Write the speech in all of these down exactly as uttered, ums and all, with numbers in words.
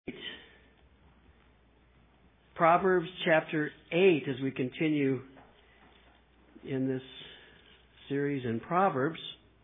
Proverbs chapter eight, as we continue in this series in Proverbs,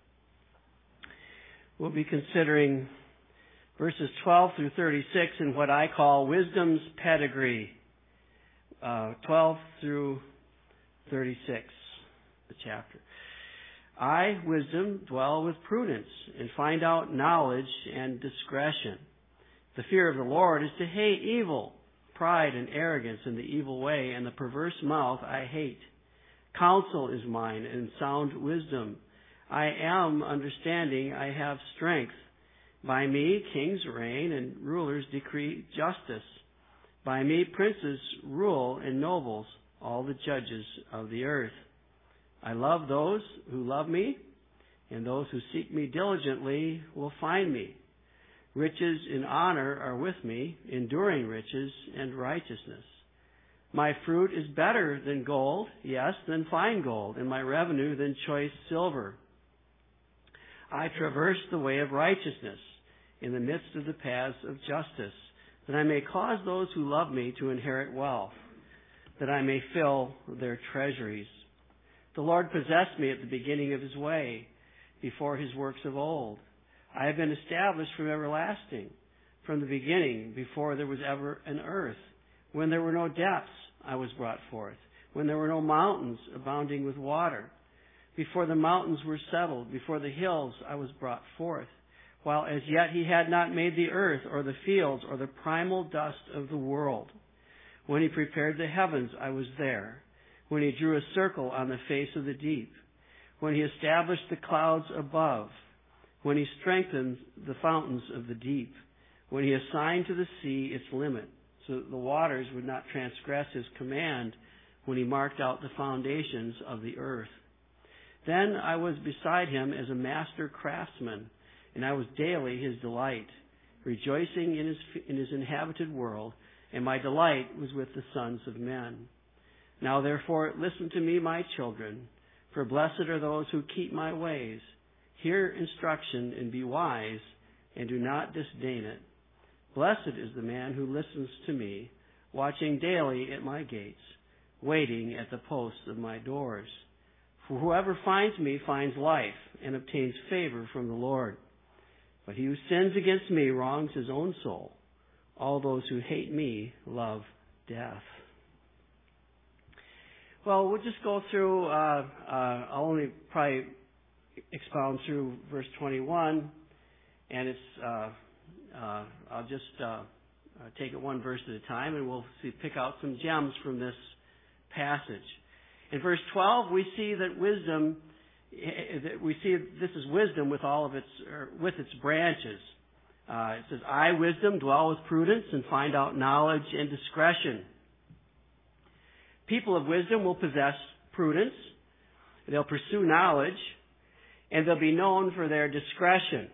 we'll be considering verses twelve through thirty-six in what I call wisdom's pedigree. Uh, twelve through thirty-six, the chapter. I, wisdom, dwell with prudence and find out knowledge and discretion. The fear of the Lord is to hate evil, pride and arrogance in the evil way, and the perverse mouth I hate. Counsel is mine and sound wisdom. I am understanding, I have strength. By me kings reign and rulers decree justice. By me princes rule and nobles, all the judges of the earth. I love those who love me, and those who seek me diligently will find me. Riches and honor are with me, enduring riches and righteousness. My fruit is better than gold, yes, than fine gold, and my revenue than choice silver. I traverse the way of righteousness in the midst of the paths of justice, that I may cause those who love me to inherit wealth, that I may fill their treasuries. The Lord possessed me at the beginning of his way, before his works of old. I have been established from everlasting, from the beginning, before there was ever an earth. When there were no depths, I was brought forth. When there were no mountains abounding with water. Before the mountains were settled, before the hills, I was brought forth. While as yet he had not made the earth, or the fields, or the primal dust of the world. When he prepared the heavens, I was there. When he drew a circle on the face of the deep. When he established the clouds above. When he strengthened the fountains of the deep. When he assigned to the sea its limit, so that the waters would not transgress his command. When he marked out the foundations of the earth. Then I was beside him as a master craftsman, and I was daily his delight, rejoicing in his, in his inhabited world, and my delight was with the sons of men. Now therefore listen to me, my children, for blessed are those who keep my ways. Hear instruction and be wise, and do not disdain it. Blessed is the man who listens to me, watching daily at my gates, waiting at the posts of my doors. For whoever finds me finds life, and obtains favor from the Lord. But he who sins against me wrongs his own soul. All those who hate me love death. Well, we'll just go through, uh, uh, I'll only probably expound through verse twenty-one, and it's, uh, uh, I'll just uh, uh, take it one verse at a time, and we'll see, pick out some gems from this passage. In verse twelve, we see that wisdom, we see this is wisdom with all of its, or with its branches. Uh, it says, I, wisdom, dwell with prudence and find out knowledge and discretion. People of wisdom will possess prudence, they'll pursue knowledge, and they'll be known for their discretion.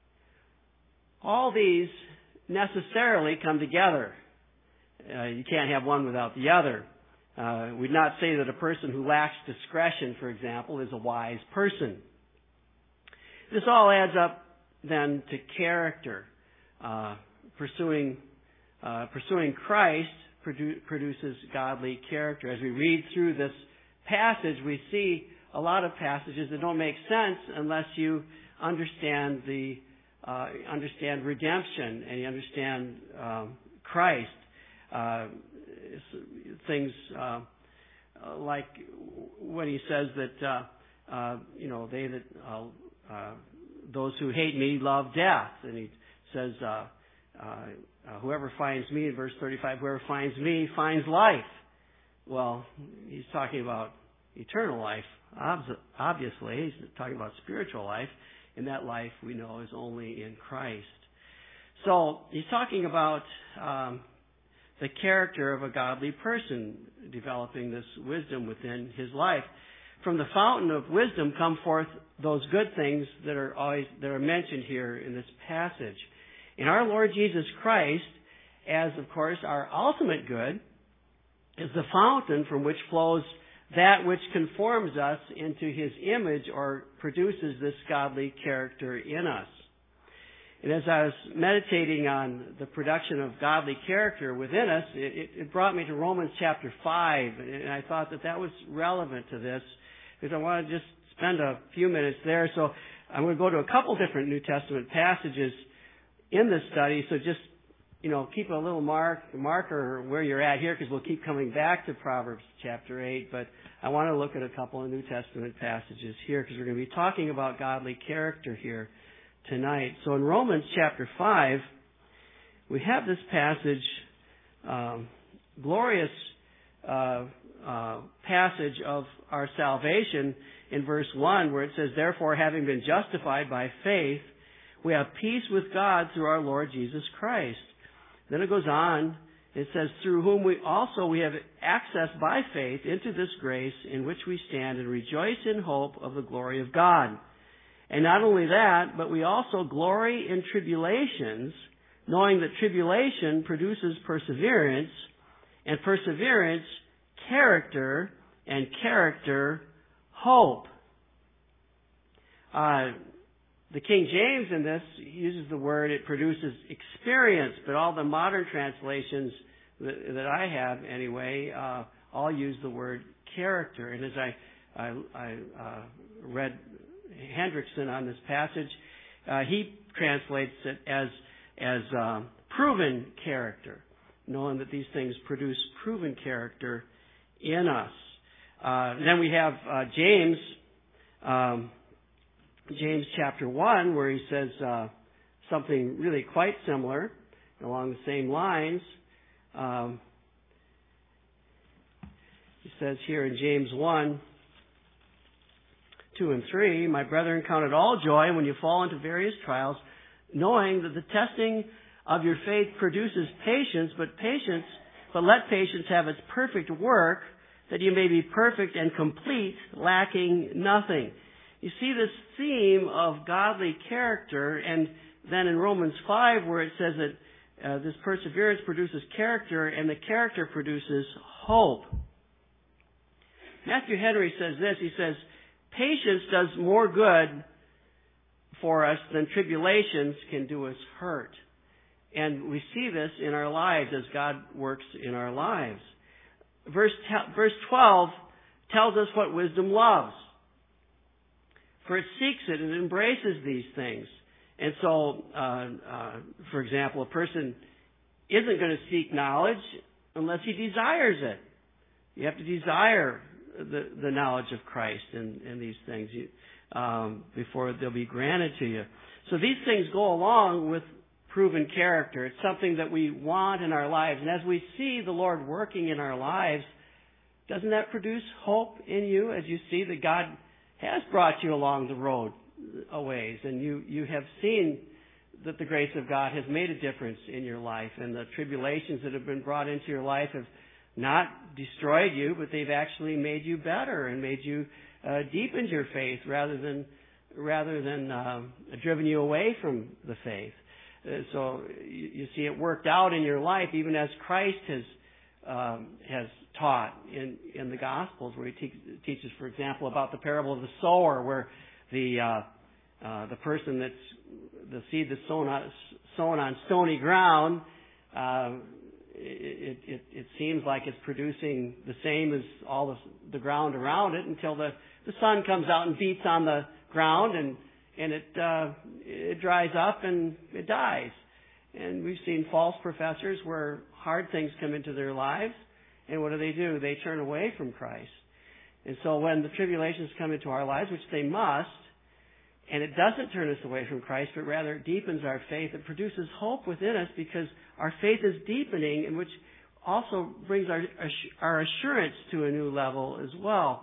All these necessarily come together. Uh, you can't have one without the other. Uh, we'd not say that a person who lacks discretion, for example, is a wise person. This all adds up then to character. Uh, pursuing, uh, pursuing Christ produ- produces godly character. As we read through this passage, we see a lot of passages that don't make sense unless you understand the uh, understand redemption and you understand um, Christ. Uh, things uh, like when he says that uh, uh, you know they that uh, uh, those who hate me love death, and he says uh, uh, uh, whoever finds me in verse thirty-five, whoever finds me finds life. Well, he's talking about eternal life. Obviously, he's talking about spiritual life, and that life we know is only in Christ. So he's talking about um, the character of a godly person, developing this wisdom within his life. From the fountain of wisdom come forth those good things that are always that are mentioned here in this passage. In our Lord Jesus Christ, as of course our ultimate good, is the fountain from which flows that which conforms us into his image or produces this godly character in us. And as I was meditating on the production of godly character within us, it, it brought me to Romans chapter five, and I thought that that was relevant to this, because I want to just spend a few minutes there. So I'm going to go to a couple different New Testament passages in this study, so just, you know, keep a little mark, marker where you're at here, because we'll keep coming back to Proverbs chapter eight, but I want to look at a couple of New Testament passages here, because we're going to be talking about godly character here tonight. So in Romans chapter five, we have this passage, um, glorious uh, uh, passage of our salvation in verse one, where it says, "Therefore, having been justified by faith, we have peace with God through our Lord Jesus Christ." Then it goes on, it says, "Through whom we also we have access by faith into this grace in which we stand and rejoice in hope of the glory of God. And not only that, but we also glory in tribulations, knowing that tribulation produces perseverance, and perseverance, character, and character, hope." Uh, the King James in this uses the word, it produces experience, but all the modern translations that, that I have anyway, uh, all use the word character. And as I, I, I uh, read Hendrickson on this passage, uh, he translates it as as uh, proven character, knowing that these things produce proven character in us. Uh, then we have uh, James, um, James chapter one, where he says uh, something really quite similar along the same lines. Um, he says here in James one, two and three, "My brethren, count it all joy when you fall into various trials, knowing that the testing of your faith produces patience, but patience, but let patience have its perfect work, that you may be perfect and complete, lacking nothing." You see this theme of godly character, and then in Romans five, where it says that uh, this perseverance produces character, and the character produces hope. Matthew Henry says this, he says, "Patience does more good for us than tribulations can do us hurt." And we see this in our lives as God works in our lives. Verse, verse twelve tells us what wisdom loves. "For it seeks it and embraces these things." And so, uh, uh, for example, a person isn't going to seek knowledge unless he desires it. You have to desire the, the knowledge of Christ and, and these things you, um, before they'll be granted to you. So these things go along with proven character. It's something that we want in our lives. And as we see the Lord working in our lives, doesn't that produce hope in you as you see that God has brought you along the road a ways, and you, you have seen that the grace of God has made a difference in your life, and the tribulations that have been brought into your life have not destroyed you, but they've actually made you better and made you uh, deepened your faith rather than rather than uh, driven you away from the faith. Uh, so you, you see it worked out in your life, even as Christ has um, has taught in in the Gospels, where he te- teaches, for example, about the parable of the sower, where the uh, uh, the person that's the seed that's sown on, sown on stony ground, uh, it, it it seems like it's producing the same as all the, the ground around it until the, the sun comes out and beats on the ground, and and it uh, it dries up and it dies. And we've seen false professors where hard things come into their lives, and what do they do? They turn away from Christ. And so when the tribulations come into our lives, which they must, and it doesn't turn us away from Christ, but rather it deepens our faith, it produces hope within us because our faith is deepening, and which also brings our our assurance to a new level as well.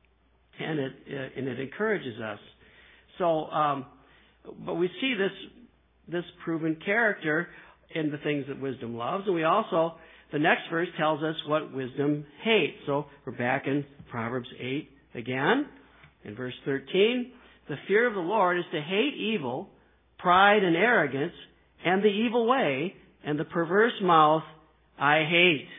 And it, and it encourages us. So, um, but we see this this proven character in the things that wisdom loves, and we also, the next verse tells us what wisdom hates. So we're back in Proverbs eight again, in verse thirteen. "The fear of the Lord is to hate evil, pride and arrogance, and the evil way, and the perverse mouth I hate."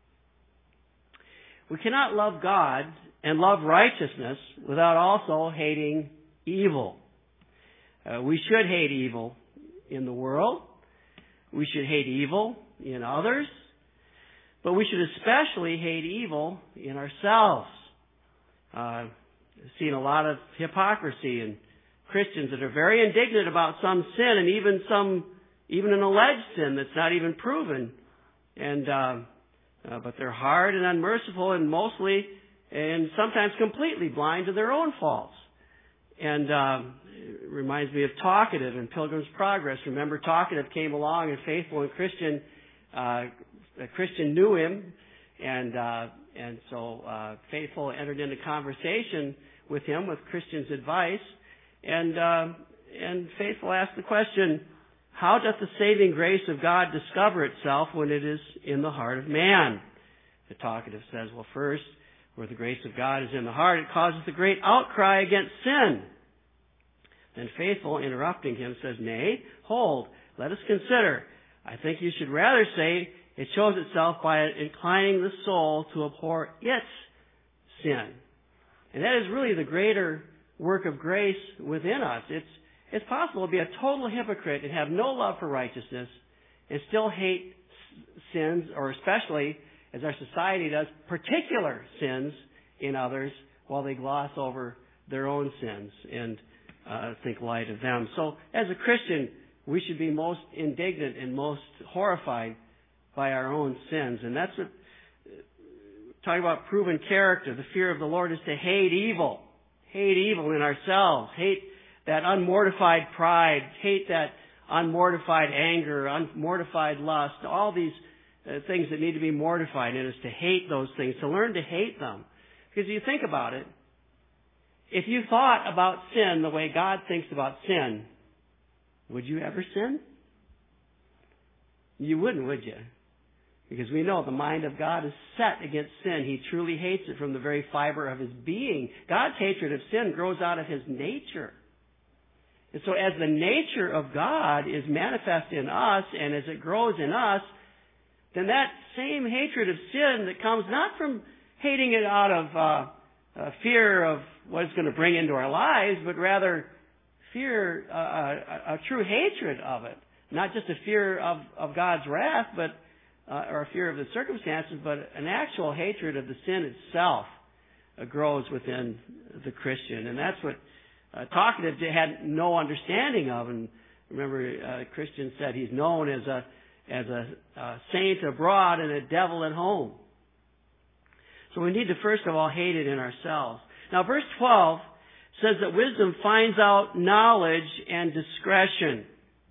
We cannot love God and love righteousness without also hating evil. Uh, we should hate evil in the world. We should hate evil in others. But we should especially hate evil in ourselves. Uh, I've seen a lot of hypocrisy in Christians that are very indignant about some sin, and even some, even an alleged sin that's not even proven. And uh, uh, but they're hard and unmerciful, and mostly, and sometimes completely blind to their own faults. And uh, it reminds me of Talkative in Pilgrim's Progress. Remember, Talkative came along, and Faithful and Christian, uh, a Christian knew him, and uh, and so uh, Faithful entered into conversation with him with Christian's advice, and uh, and Faithful asked the question, how doth the saving grace of God discover itself when it is in the heart of man? The Talkative says, well, first, where the grace of God is in the heart, it causes a great outcry against sin. Then Faithful, interrupting him, says, nay, hold, let us consider. I think you should rather say it shows itself by inclining the soul to abhor its sin. And that is really the greater work of grace within us. It's It's possible to be a total hypocrite and have no love for righteousness and still hate sins, or especially, as our society does, particular sins in others, while they gloss over their own sins and uh, think light of them. So as a Christian, we should be most indignant and most horrified by our own sins. And that's what, talking about proven character, the fear of the Lord is to hate evil. Hate evil in ourselves. Hate that unmortified pride, hate that unmortified anger, unmortified lust, all these uh, things that need to be mortified in us, to hate those things, to learn to hate them. Because you think about it, if you thought about sin the way God thinks about sin, would you ever sin? You wouldn't, would you? Because we know the mind of God is set against sin. He truly hates it from the very fiber of his being. God's hatred of sin grows out of his nature. And so as the nature of God is manifest in us, and as it grows in us, then that same hatred of sin that comes not from hating it out of uh, uh, fear of what it's going to bring into our lives, but rather fear, uh, a, a true hatred of it. Not just a fear of, of God's wrath, but uh, or a fear of the circumstances, but an actual hatred of the sin itself uh, grows within the Christian. And that's what uh, Talkative had no understanding of. And remember, uh, Christian said he's known as a as a, a saint abroad and a devil at home. So we need to first of all hate it in ourselves. Now, verse twelve says that wisdom finds out knowledge and discretion.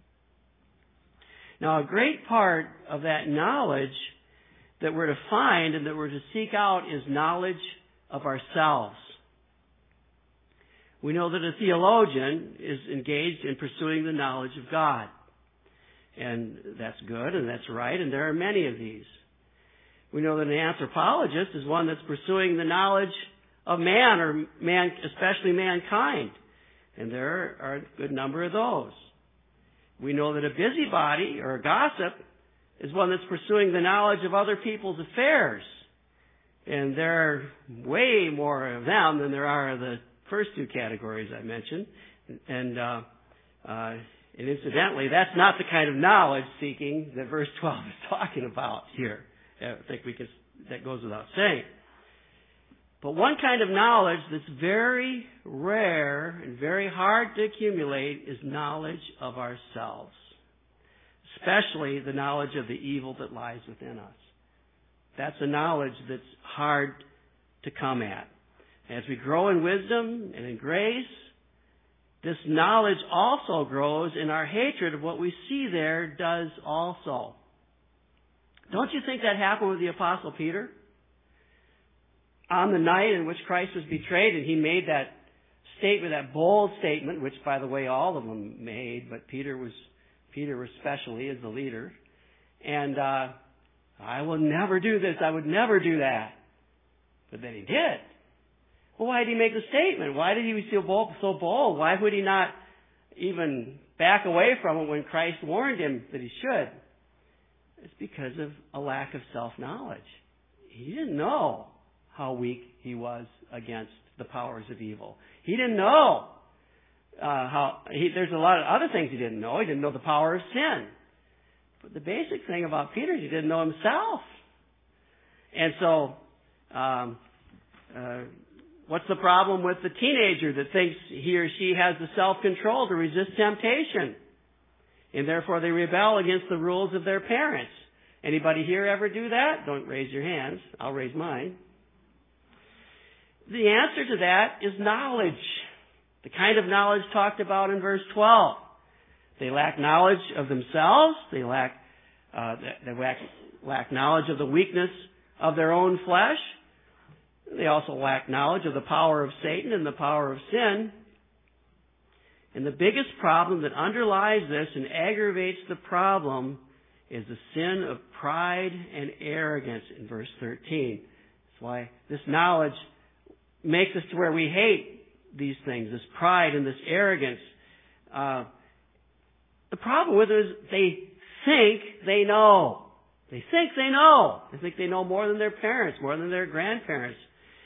Now, a great part of that knowledge that we're to find and that we're to seek out is knowledge of ourselves. We know that a theologian is engaged in pursuing the knowledge of God. And that's good and that's right, and there are many of these. We know that an anthropologist is one that's pursuing the knowledge of man, or man, especially mankind. And there are a good number of those. We know that a busybody or a gossip is one that's pursuing the knowledge of other people's affairs. And there are way more of them than there are of the first two categories I mentioned. And, uh, uh, and incidentally, that's not the kind of knowledge seeking that verse twelve is talking about here. I think we could, that goes without saying. But one kind of knowledge that's very rare and very hard to accumulate is knowledge of ourselves, especially the knowledge of the evil that lies within us. That's a knowledge that's hard to come at. As we grow in wisdom and in grace, this knowledge also grows, and our hatred of what we see there does also. Don't you think that happened with the Apostle Peter? On the night in which Christ was betrayed, and he made that statement, that bold statement, which, by the way, all of them made, but Peter was, Peter especially as the leader. And uh, I will never do this. I would never do that. But then he did. Well, why did he make the statement? Why did he be so bold? So bold? Why would he not even back away from it when Christ warned him that he should? It's because of a lack of self-knowledge. He didn't know how weak he was against the powers of evil. He didn't know uh, how he, there's a lot of other things he didn't know. He didn't know the power of sin. But the basic thing about Peter is he didn't know himself. And so, um, uh, what's the problem with the teenager that thinks he or she has the self-control to resist temptation? And therefore they rebel against the rules of their parents. Anybody here ever do that? Don't raise your hands. I'll raise mine. The answer to that is knowledge. The kind of knowledge talked about in verse twelve. They lack knowledge of themselves. They lack, uh, they lack, lack knowledge of the weakness of their own flesh. They also lack knowledge of the power of Satan and the power of sin. And the biggest problem that underlies this and aggravates the problem is the sin of pride and arrogance in verse thirteen. That's why this knowledge makes us to where we hate these things, this pride and this arrogance. Uh, the problem with it is they think they know. They think they know. They think they know more than their parents, more than their grandparents.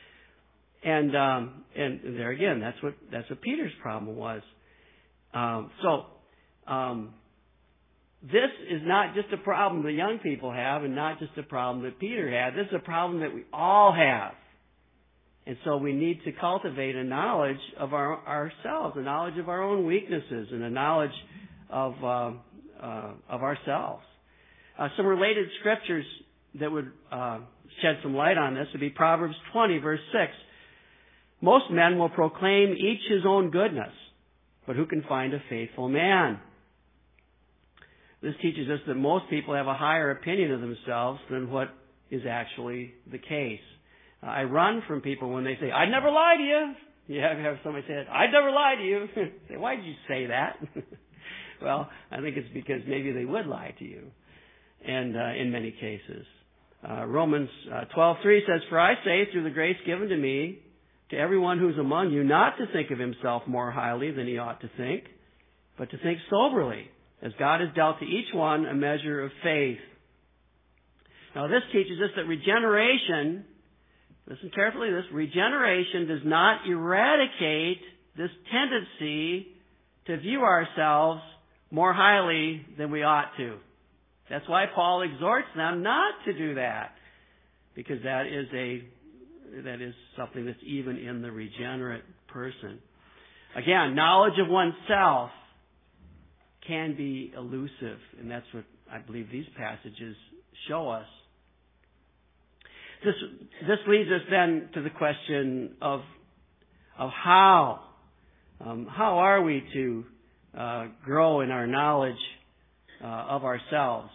And um, and there again, that's what that's what Peter's problem was. Um, so um, this is not just a problem that young people have, and not just a problem that Peter had. This is a problem that we all have. And so we need to cultivate a knowledge of our, ourselves, a knowledge of our own weaknesses, and a knowledge of uh, uh, of ourselves. Uh, some related scriptures that would uh, shed some light on this would be Proverbs twenty, verse six. Most men will proclaim each his own goodness, but who can find a faithful man? This teaches us that most people have a higher opinion of themselves than what is actually the case. Uh, I run from people when they say, "I'd never lie to you." You have, have somebody say, "I'd never lie to you." Say, "Why did you say that?" Well, I think it's because maybe they would lie to you, and uh, in many cases. Uh, Romans uh, twelve three says, "For I say, through the grace given to me, to everyone who's among you, not to think of himself more highly than he ought to think, but to think soberly, as God has dealt to each one a measure of faith." Now this teaches us that regeneration, listen carefully to this, regeneration does not eradicate this tendency to view ourselves more highly than we ought to. That's why Paul exhorts them not to do that, because that is a that is something that's even in the regenerate person. Again, knowledge of oneself can be elusive, and that's what I believe these passages show us. This this leads us then to the question of of how um, how are we to uh, grow in our knowledge uh, of ourselves?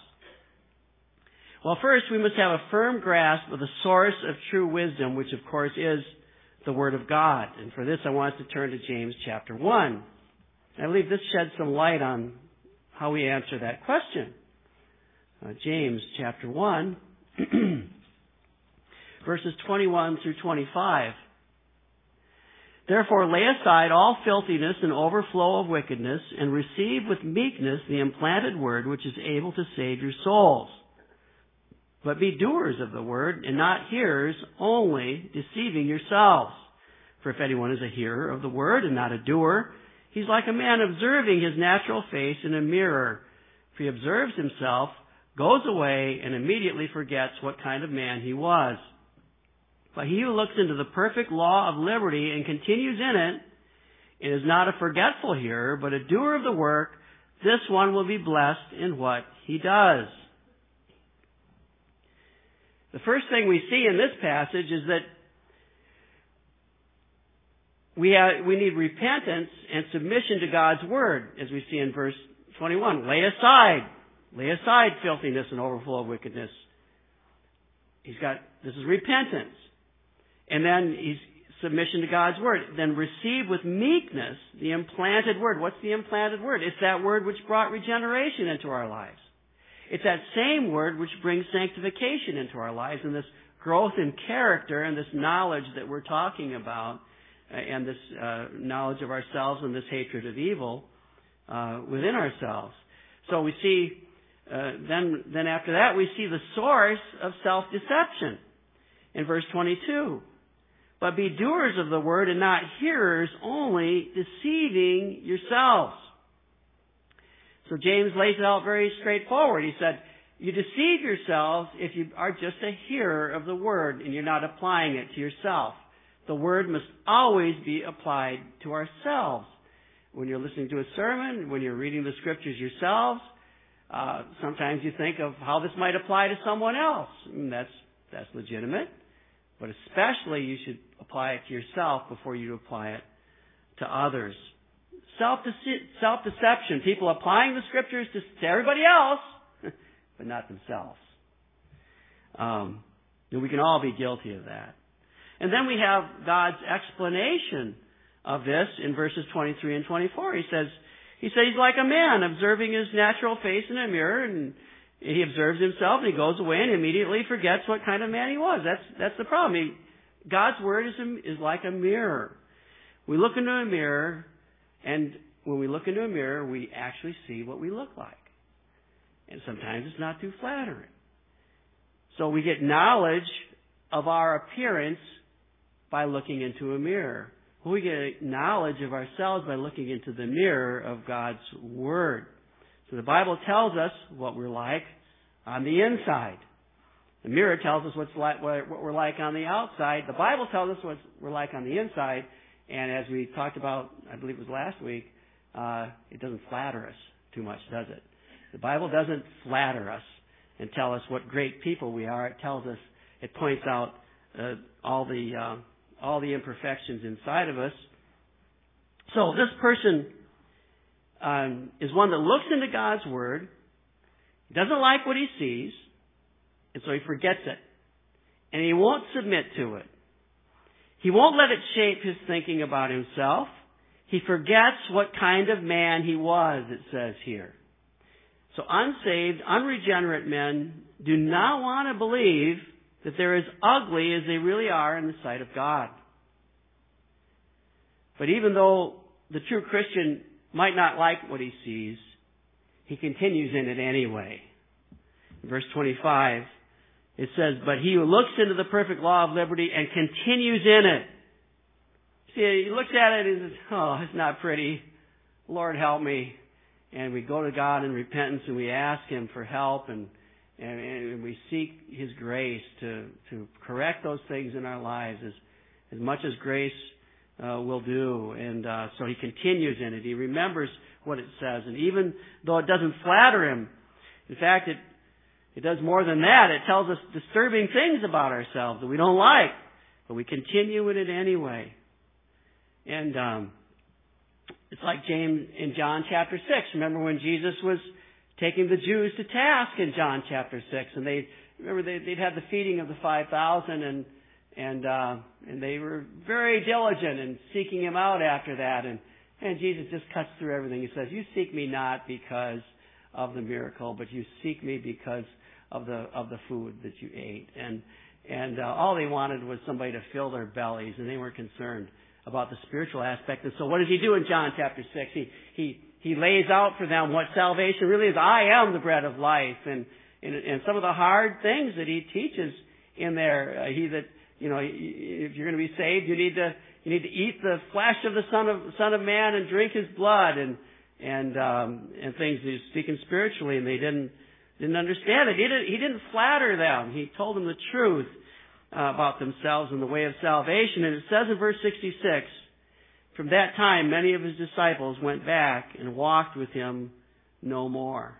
Well, first we must have a firm grasp of the source of true wisdom, which of course is the Word of God. And for this I want us to turn to James chapter one. I believe this sheds some light on how we answer that question. Uh, James chapter one, verses twenty-one through twenty-five. "Therefore lay aside all filthiness and overflow of wickedness, and receive with meekness the implanted word which is able to save your souls. But be doers of the word, and not hearers only, deceiving yourselves. For if anyone is a hearer of the word and not a doer, he's like a man observing his natural face in a mirror. If he observes himself, goes away, and immediately forgets what kind of man he was. But he who looks into the perfect law of liberty and continues in it, and is not a forgetful hearer, but a doer of the work, this one will be blessed in what he does." The first thing we see in this passage is that we have, we need repentance and submission to God's word, as we see in verse twenty-one. Lay aside, lay aside filthiness and overflow of wickedness. He's got, this is repentance. And then he's submission to God's word. Then receive with meekness the implanted word. What's the implanted word? It's that word which brought regeneration into our lives. It's that same word which brings sanctification into our lives, and this growth in character and this knowledge that we're talking about, uh, and this uh, knowledge of ourselves and this hatred of evil uh, within ourselves. So we see, uh, then, then after that, we see the source of self-deception in verse twenty-two. but be doers of the word and not hearers only, deceiving yourselves. So James lays it out very straightforward. He said, you deceive yourselves if you are just a hearer of the word and you're not applying it to yourself. The word must always be applied to ourselves. When you're listening to a sermon, when you're reading the scriptures yourselves, uh, sometimes you think of how this might apply to someone else. And that's, that's legitimate. But especially you should apply it to yourself before you apply it to others. Self-dece- self-deception. People applying the scriptures to, to everybody else, but not themselves. Um, and we can all be guilty of that. And then we have God's explanation of this in verses twenty-three and twenty-four. He says, he says he's like a man observing his natural face in a mirror, and he observes himself and he goes away and immediately forgets what kind of man he was. That's, that's the problem. He, God's word is, a, is like a mirror. We look into a mirror, and when we look into a mirror, we actually see what we look like. And sometimes it's not too flattering. So we get knowledge of our appearance by looking into a mirror. We get knowledge of ourselves by looking into the mirror of God's Word. So the Bible tells us what we're like on the inside. The mirror tells us what's like, what we're like on the outside. The Bible tells us what we're like on the inside. And as we talked about, I believe it was last week, uh, it doesn't flatter us too much, does it? The Bible doesn't flatter us and tell us what great people we are. It tells us, it points out uh, all the uh, all the imperfections inside of us. So this person um, is one that looks into God's Word, doesn't like what he sees, and so he forgets it. And he won't submit to it. He won't let it shape his thinking about himself. He forgets what kind of man he was, it says here. So unsaved, unregenerate men do not want to believe that they're as ugly as they really are in the sight of God. But even though the true Christian might not like what he sees, he continues in it anyway. In verse twenty-five, it says, but he who looks into the perfect law of liberty and continues in it. See, he looks at it and says, oh, it's not pretty. Lord, help me. And we go to God in repentance and we ask Him for help, and and, and we seek His grace to, to correct those things in our lives as, as much as grace uh, will do. And uh, so he continues in it. He remembers what it says. And even though it doesn't flatter him, in fact, it, it does more than that. It tells us disturbing things about ourselves that we don't like, but we continue in it anyway. And um, it's like James in John chapter six. Remember when Jesus was taking the Jews to task in John chapter six, and they remember they, they'd had the feeding of the five thousand, and and uh, and they were very diligent in seeking him out after that, and and Jesus just cuts through everything. He says, "You seek me not because of the miracle, but you seek me because of the of the food that you ate." And and uh, all they wanted was somebody to fill their bellies, and they weren't concerned about the spiritual aspect. And so what does he do in John chapter six? He he he lays out for them what salvation really is. I am the bread of life, and and, and some of the hard things that he teaches in there. Uh, he that you know, if you're going to be saved, you need to you need to eat the flesh of the Son of Son of Man and drink His blood, and and um, and things. He's speaking spiritually, and they didn't didn't understand it. He didn't he didn't flatter them. He told them the truth Uh, about themselves and the way of salvation. And it says in verse sixty-six, from that time many of his disciples went back and walked with him no more.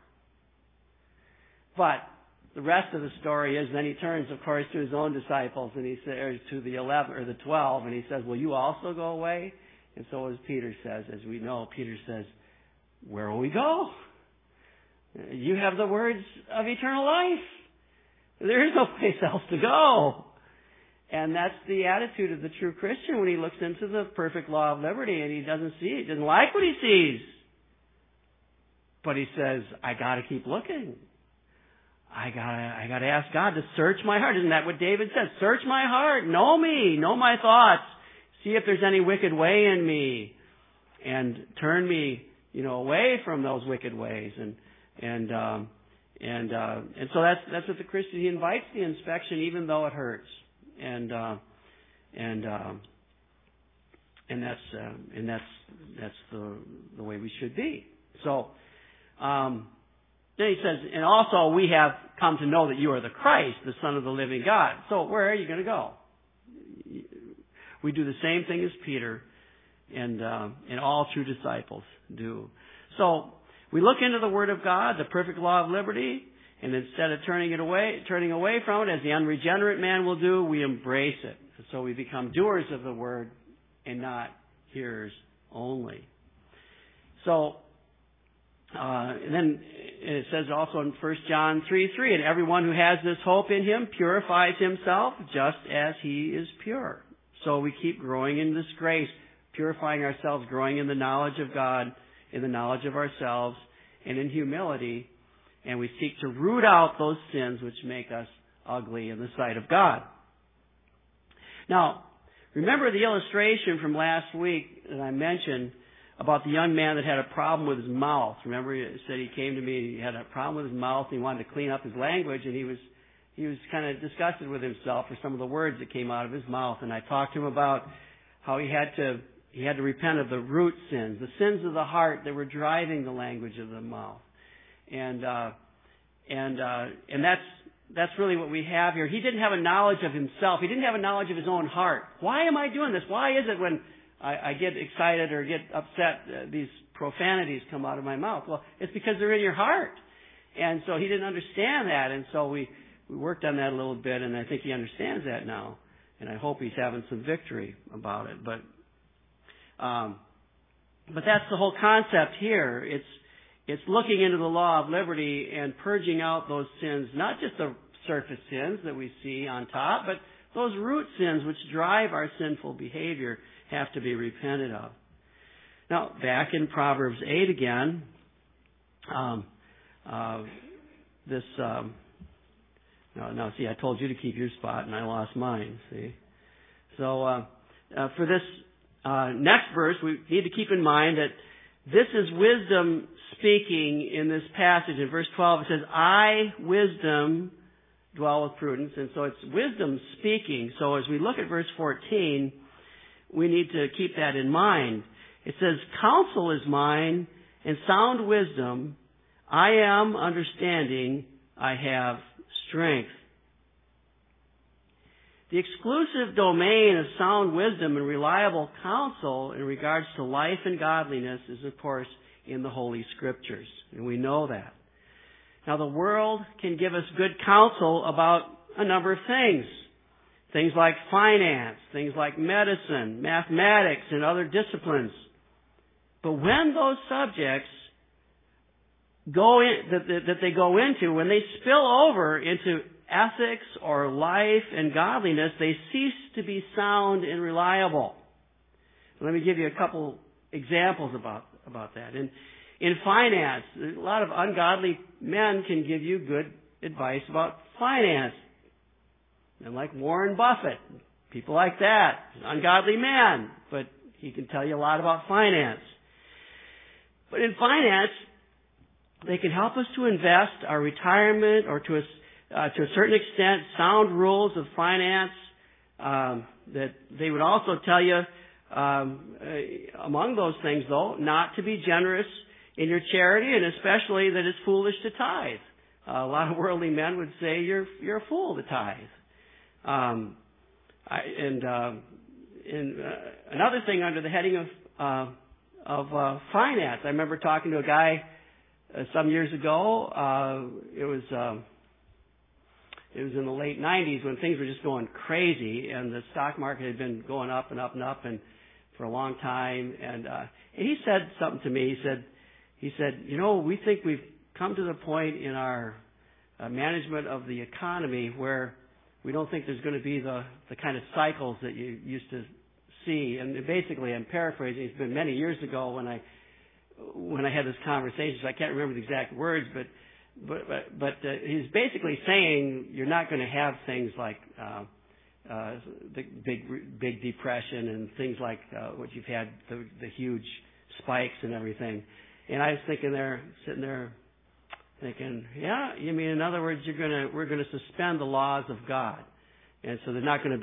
But the rest of the story is then he turns, of course, to his own disciples, and he says to the eleven or the twelve, and he says, "Will you also go away?" And so as Peter says, as we know, Peter says, "Where will we go? You have the words of eternal life. There is no place else to go." And that's the attitude of the true Christian when he looks into the perfect law of liberty and he doesn't see it, doesn't like what he sees. But he says, I gotta keep looking. I gotta, I gotta ask God to search my heart. Isn't that what David says? Search my heart. Know me. Know my thoughts. See if there's any wicked way in me. And turn me, you know, away from those wicked ways. And, and, um, and, uh, and so that's, that's what the Christian, he invites the inspection even though it hurts. And uh, and um, and that's uh, and that's that's the the way we should be. So um, then he says, and also we have come to know that you are the Christ, the Son of the living God. So where are you going to go? We do the same thing as Peter and uh, and all true disciples do. So we look into the Word of God, the perfect law of liberty, and instead of turning it away, turning away from it, as the unregenerate man will do, we embrace it. So we become doers of the Word and not hearers only. So, uh, and then it says also in First John three three, and everyone who has this hope in him purifies himself just as he is pure. So we keep growing in this grace, purifying ourselves, growing in the knowledge of God, in the knowledge of ourselves, and in humility, and we seek to root out those sins which make us ugly in the sight of God. Now, remember the illustration from last week that I mentioned about the young man that had a problem with his mouth. Remember, he said he came to me, he had a problem with his mouth, and he wanted to clean up his language, and he was he was kind of disgusted with himself for some of the words that came out of his mouth. And I talked to him about how he had to he had to repent of the root sins, the sins of the heart that were driving the language of the mouth. And uh, and uh, and that's that's really what we have here. He didn't have a knowledge of himself. He didn't have a knowledge of his own heart. Why am I doing this? Why is it when I, I get excited or get upset, uh, these profanities come out of my mouth? Well, it's because they're in your heart. And so he didn't understand that. And so we, we worked on that a little bit, and I think he understands that now. And I hope he's having some victory about it. But um, but that's the whole concept here. It's It's looking into the law of liberty and purging out those sins, not just the surface sins that we see on top, but those root sins which drive our sinful behavior have to be repented of. Now, back in Proverbs eight again, um, uh, this, um, no, no, see, I told you to keep your spot and I lost mine, see. So, uh, uh, for this uh, next verse, we need to keep in mind that this is wisdom speaking in this passage. In verse twelve, it says, I, wisdom, dwell with prudence. And so it's wisdom speaking. So as we look at verse fourteen, we need to keep that in mind. It says, counsel is mine and sound wisdom. I am understanding. I have strength. The exclusive domain of sound wisdom and reliable counsel in regards to life and godliness is, of course, in the Holy Scriptures. And we know that. Now, the world can give us good counsel about a number of things. Things like finance, things like medicine, mathematics, and other disciplines. But when those subjects go in, that, that, that they go into, when they spill over into ethics or life and godliness, they cease to be sound and reliable. Let me give you a couple examples about, about that. In, in finance, a lot of ungodly men can give you good advice about finance. And like Warren Buffett, people like that, ungodly man, but he can tell you a lot about finance. But in finance, they can help us to invest our retirement or to a Uh, to a certain extent, sound rules of finance, um, that they would also tell you, um, uh, among those things, though, not to be generous in your charity, and especially that it's foolish to tithe. Uh, a lot of worldly men would say you're you're a fool to tithe. Um, I, and uh, and uh, another thing under the heading of uh, of uh, finance, I remember talking to a guy uh, some years ago. Uh, it was. Um, It was in the late nineties when things were just going crazy, and the stock market had been going up and up and up, and for a long time. And, uh, and he said something to me. He said, he said, you know, we think we've come to the point in our uh, management of the economy where we don't think there's going to be the the kind of cycles that you used to see. And basically, I'm paraphrasing. It's been many years ago when I when I had this conversation. So I can't remember the exact words, but. But but, but uh, he's basically saying you're not going to have things like uh, uh, the big big depression and things like uh, what you've had, the, the huge spikes and everything. And I was thinking there, sitting there, thinking, yeah, you mean in other words, you're gonna we're going to suspend the laws of God, and so there's not going to be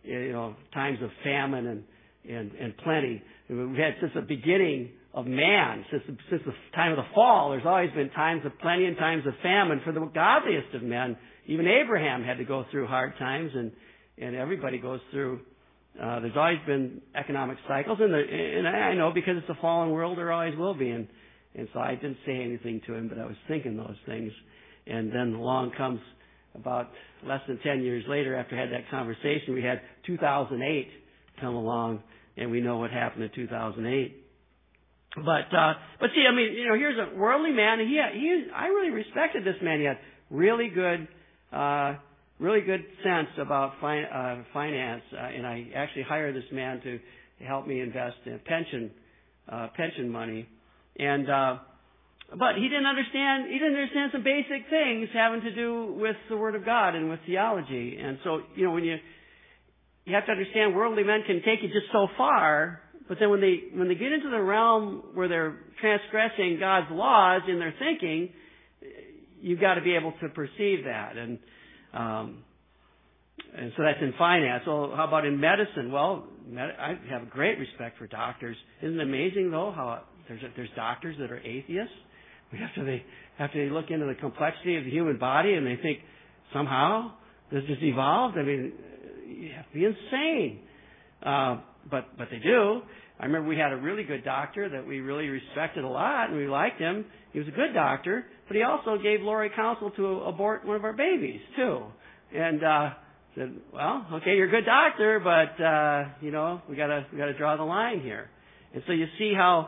you know, times of famine and, and, and plenty. We've had since the beginning of man, since the, since the time of the fall, there's always been times of plenty and times of famine for the godliest of men. Even Abraham had to go through hard times, and, and everybody goes through. Uh, there's always been economic cycles, and, the, and I know because it's a fallen world, there always will be. And, and so I didn't say anything to him, but I was thinking those things. And then along comes about less than ten years later, after I had that conversation, we had two thousand eight come along, and we know what happened in two thousand eight. But uh, but see, I mean, you know, here's a worldly man, and he he I really respected this man. He had really good uh, really good sense about fi- uh, finance, uh, and I actually hired this man to help me invest in pension uh, pension money, and. Uh, But he didn't understand, he didn't understand some basic things having to do with the Word of God and with theology. And so, you know, when you, you have to understand worldly men can take you just so far, but then when they, when they get into the realm where they're transgressing God's laws in their thinking, you've got to be able to perceive that. And, um, and so that's in finance. So how about in medicine? Well, med- I have a great respect for doctors. Isn't it amazing though how there's, there's doctors that are atheists? After they after they look into the complexity of the human body and they think somehow this has evolved. I mean, you have to be insane. Uh, but but they do. I remember we had a really good doctor that we really respected a lot, and we liked him. He was a good doctor, but he also gave Lori counsel to abort one of our babies too. And uh, said, "Well, okay, you're a good doctor, but uh, you know, we gotta we gotta draw the line here." And so you see how.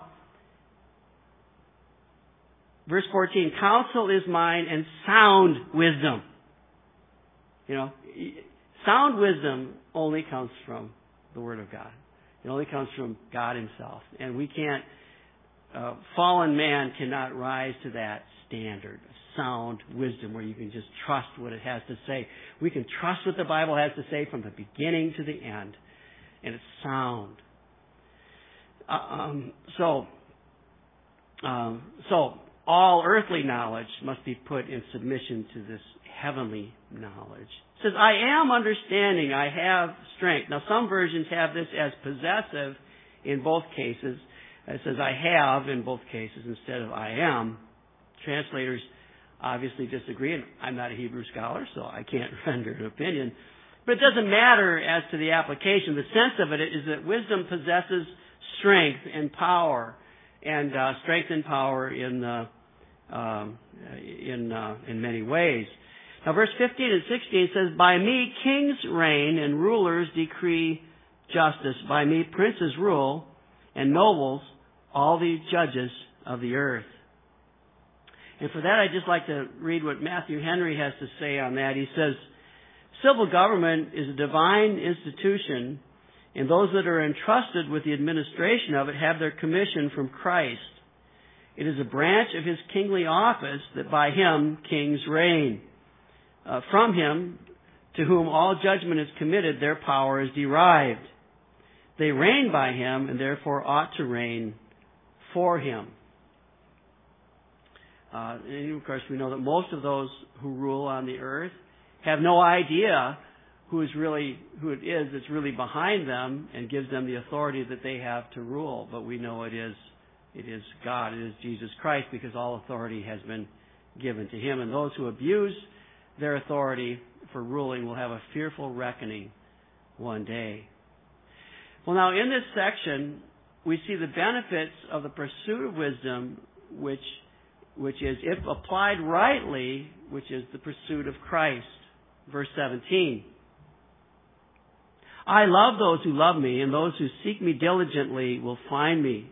Verse fourteen, counsel is mine and sound wisdom. You know, sound wisdom only comes from the Word of God. It only comes from God Himself. And we can't, uh, fallen man cannot rise to that standard of sound wisdom where you can just trust what it has to say. We can trust what the Bible has to say from the beginning to the end. And it's sound. Uh, um, so, um, so, all earthly knowledge must be put in submission to this heavenly knowledge. It says, I am understanding, I have strength. Now some versions have this as possessive in both cases. It says, I have in both cases instead of I am. Translators obviously disagree, and I'm not a Hebrew scholar, so I can't render an opinion. But it doesn't matter as to the application. The sense of it is that wisdom possesses strength and power, and uh, strength and power in uh, um, in uh, in many ways. Now, verse fifteen and sixteen says, "By me kings reign and rulers decree justice. By me princes rule and nobles all the judges of the earth." And for that, I'd just like to read what Matthew Henry has to say on that. He says, "Civil government is a divine institution, and those that are entrusted with the administration of it have their commission from Christ. It is a branch of His kingly office that by Him kings reign. Uh, from Him, to whom all judgment is committed, their power is derived. They reign by Him, and therefore ought to reign for Him." Uh, and of course, we know that most of those who rule on the earth have no idea who is really who it is that's really behind them and gives them the authority that they have to rule. But we know it is it is God, it is Jesus Christ, because all authority has been given to Him. And those who abuse their authority for ruling will have a fearful reckoning one day. Well, now in this section, we see the benefits of the pursuit of wisdom, which which is, if applied rightly, which is the pursuit of Christ. Verse seventeen. "I love those who love me, and those who seek me diligently will find me."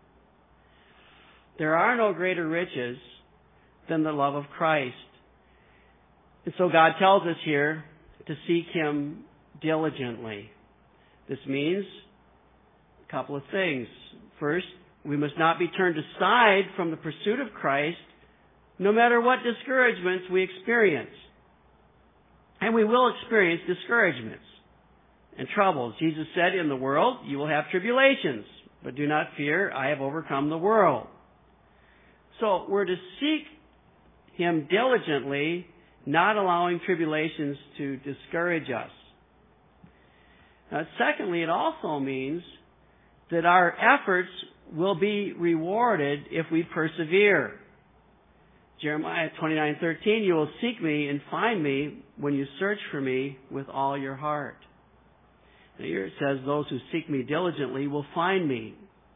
There are no greater riches than the love of Christ. And so God tells us here to seek Him diligently. This means a couple of things. First, we must not be turned aside from the pursuit of Christ, no matter what discouragements we experience. And we will experience discouragements and troubles. Jesus said, "In the world you will have tribulations, but do not fear, I have overcome the world." So we're to seek Him diligently, not allowing tribulations to discourage us. Uh, secondly, it also means that our efforts will be rewarded if we persevere. Jeremiah twenty-nine thirteen, you will seek me and find me when you search for me with all your heart. And here it says, those who seek me diligently will find me.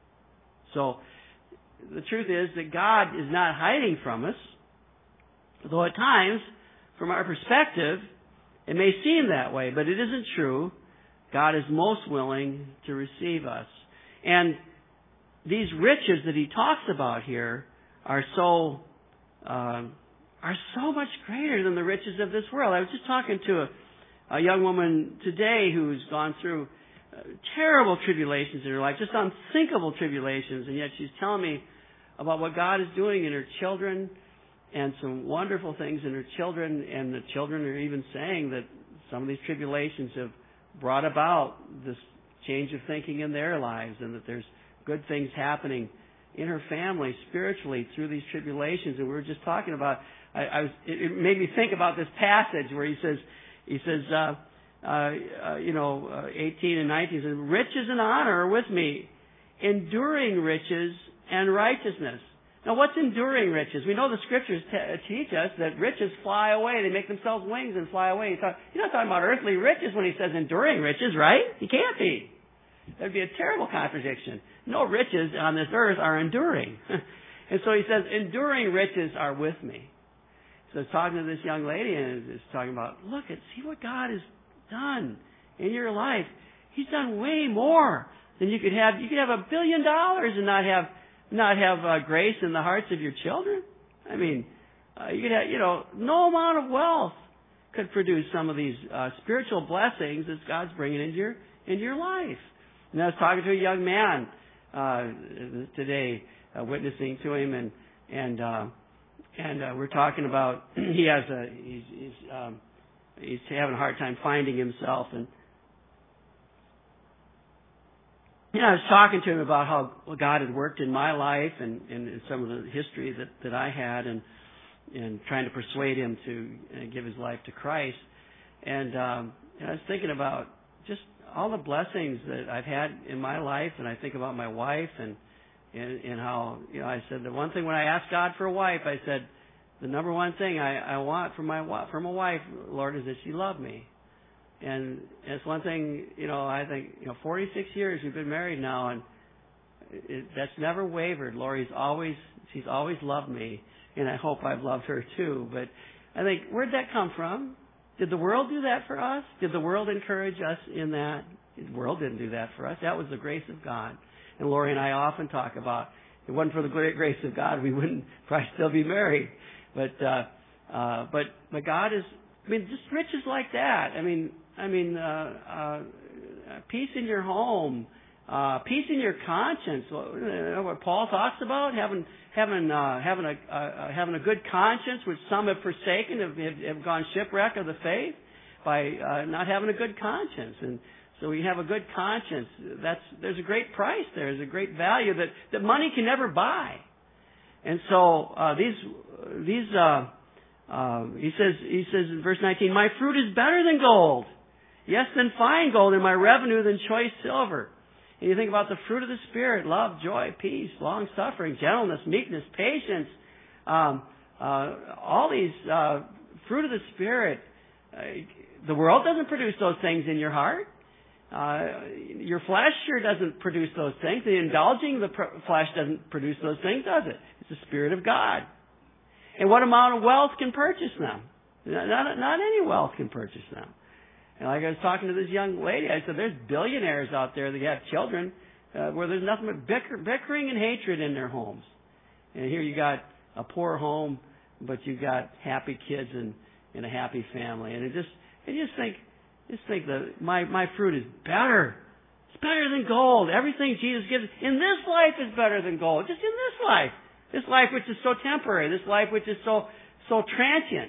So, the truth is that God is not hiding from us, though at times, from our perspective, it may seem that way, but it isn't true. God is most willing to receive us. And these riches that he talks about here are so uh, are so much greater than the riches of this world. I was just talking to a, a young woman today who's gone through uh, terrible tribulations in her life, just unthinkable tribulations, and yet she's telling me about what God is doing in her children and some wonderful things in her children, and the children are even saying that some of these tribulations have brought about this change of thinking in their lives, and that there's good things happening in her family spiritually through these tribulations. And we were just talking about, I, I was, it, it made me think about this passage where he says, he says, uh, uh, uh, you know, uh, eighteen and nineteen, says, riches and honor are with me, enduring riches and righteousness. Now, what's enduring riches? We know the scriptures t- teach us that riches fly away. They make themselves wings and fly away. He's, talk, he's not talking about earthly riches when he says enduring riches, right? He can't be. That'd be a terrible contradiction. No riches on this earth are enduring. And so he says, enduring riches are with me. So he's talking to this young lady and is talking about, look, at see what God has done in your life. He's done way more than you could have. You could have a billion dollars and not have not have uh, grace in the hearts of your children. I mean, uh, you could have, you know, no amount of wealth could produce some of these uh, spiritual blessings that God's bringing into your into your life. And I was talking to a young man uh, today, uh, witnessing to him, and and uh, and uh, we're talking about he has a he's he's, um, he's having a hard time finding himself, and you know, I was talking to him about how God had worked in my life and, and, and some of the history that, that I had, and and trying to persuade him to uh, give his life to Christ. And, um, and I was thinking about just all the blessings that I've had in my life, and I think about my wife, and, and and how, you know, I said the one thing when I asked God for a wife, I said the number one thing I, I want from my from a wife, Lord, is that she love me. And it's one thing, you know, I think, you know, forty-six years we've been married now, and it, that's never wavered. Lori's always, she's always loved me, and I hope I've loved her too. But I think, where'd that come from? Did the world do that for us? Did the world encourage us in that? The world didn't do that for us. That was the grace of God. And Lori and I often talk about, if it wasn't for the great grace of God, we wouldn't probably still be married. But, uh, uh, but, but God is, I mean, just riches like that. I mean, I mean, uh, uh, peace in your home, uh, peace in your conscience. What, what Paul talks about, having having uh, having a uh, having a good conscience, which some have forsaken, have, have, have gone shipwreck of the faith by uh, not having a good conscience. And so we have a good conscience. That's there's a great price there. There's a great value that that money can never buy. And so uh, these these. Uh, Uh, he says, he says in verse nineteen, my fruit is better than gold. Yes, than fine gold, and my revenue than choice silver. And you think about the fruit of the Spirit, love, joy, peace, long-suffering, gentleness, meekness, patience, um, uh, all these uh, fruit of the Spirit. Uh, the world doesn't produce those things in your heart. Uh, your flesh sure doesn't produce those things. The indulging the pr- flesh doesn't produce those things, does it? It's the Spirit of God. And what amount of wealth can purchase them? Not, not, not any wealth can purchase them. And like I was talking to this young lady, I said, there's billionaires out there that have children uh, where there's nothing but bicker, bickering and hatred in their homes. And here you got a poor home, but you've got happy kids and, and a happy family. And it just, I just think, just think that my, my fruit is better. It's better than gold. Everything Jesus gives in this life is better than gold. Just in this life. This life which is so temporary, this life which is so so transient.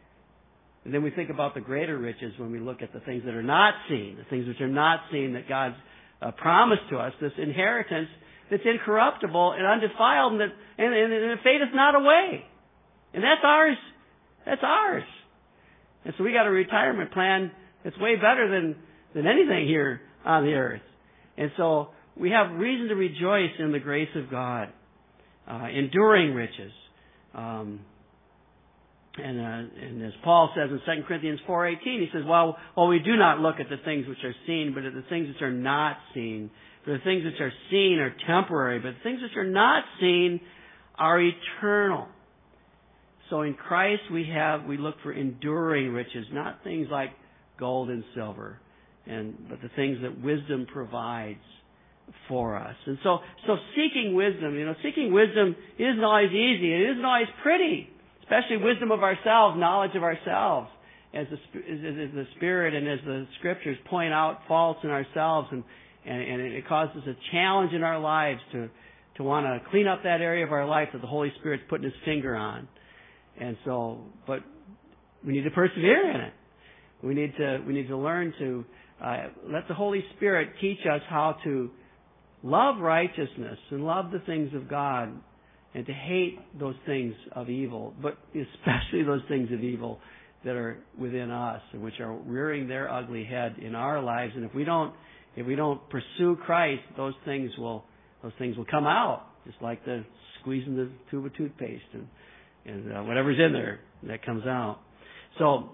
And then we think about the greater riches when we look at the things that are not seen, the things which are not seen that God's uh, promised to us, this inheritance that's incorruptible and undefiled, and that and, and, and it fadeth not away. And that's ours. That's ours. And so we got a retirement plan that's way better than than anything here on the earth. And so we have reason to rejoice in the grace of God, uh, enduring riches. Um, and, uh, and as Paul says in Second Corinthians four eighteen, he says, well, well, we do not look at the things which are seen, but at the things which are not seen. For the things which are seen are temporary, but the things which are not seen are eternal. So in Christ we have, we look for enduring riches, not things like gold and silver, and but the things that wisdom provides for us. And so, so seeking wisdom, you know, seeking wisdom isn't always easy. It isn't always pretty, especially wisdom of ourselves, knowledge of ourselves, as the, as, as the Spirit and as the Scriptures point out faults in ourselves, and, and, and it causes a challenge in our lives to, to want to clean up that area of our life that the Holy Spirit's putting His finger on. And so, but we need to persevere in it. We need to, we need to learn to uh, let the Holy Spirit teach us how to love righteousness and love the things of God, and to hate those things of evil, but especially those things of evil that are within us and which are rearing their ugly head in our lives. And if we don't, if we don't pursue Christ, those things will, those things will come out, just like the squeezing the tube of toothpaste and, and uh, whatever's in there that comes out. So,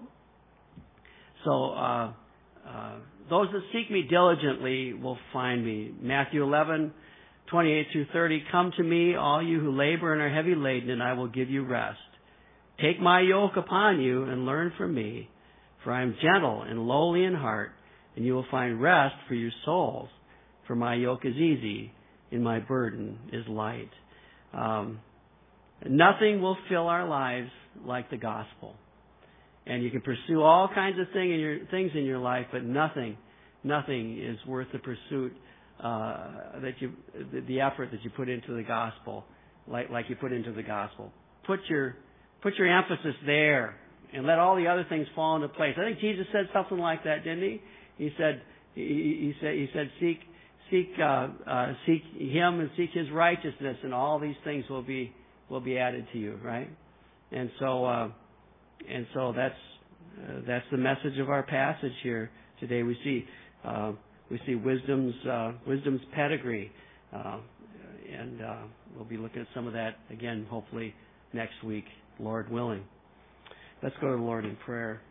so uh, uh, those that seek me diligently will find me. Matthew eleven, twenty-eight through thirty. Come to me, all you who labor and are heavy laden, and I will give you rest. Take my yoke upon you and learn from me, for I am gentle and lowly in heart, and you will find rest for your souls. For my yoke is easy, and my burden is light. Um, nothing will fill our lives like the gospel. And you can pursue all kinds of thing in your, things in your life, but nothing, nothing is worth the pursuit, uh, that you, the, the effort that you put into the gospel, like, like you put into the gospel. Put your, put your emphasis there, and let all the other things fall into place. I think Jesus said something like that, didn't he? He said, he, he said, he said, seek, seek, uh, uh, seek Him and seek His righteousness, and all these things will be, will be added to you, right? And so, uh, And so that's uh, that's the message of our passage here today. We see uh, we see wisdom's uh, wisdom's pedigree, uh, and uh, we'll be looking at some of that again, hopefully next week, Lord willing. Let's go to the Lord in prayer.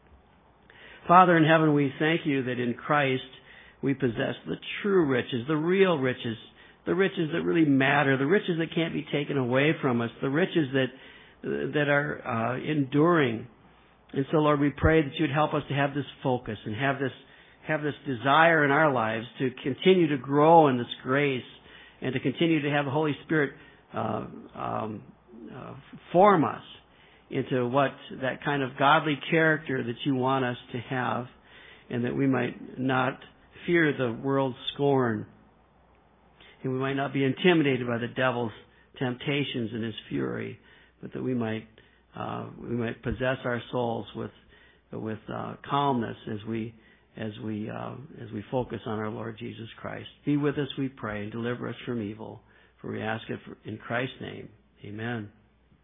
Father in heaven, we thank you that in Christ we possess the true riches, the real riches, the riches that really matter, the riches that can't be taken away from us, the riches that that are uh, enduring. And so, Lord, we pray that you'd help us to have this focus and have this have this desire in our lives to continue to grow in this grace, and to continue to have the Holy Spirit uh, um, uh, form us into what that kind of godly character that you want us to have, and that we might not fear the world's scorn, and we might not be intimidated by the devil's temptations and his fury, but that we might uh, we might possess our souls with with uh, calmness as we as we uh, as we focus on our Lord Jesus Christ. Be with us, we pray, and deliver us from evil. For we ask it in Christ's name. Amen.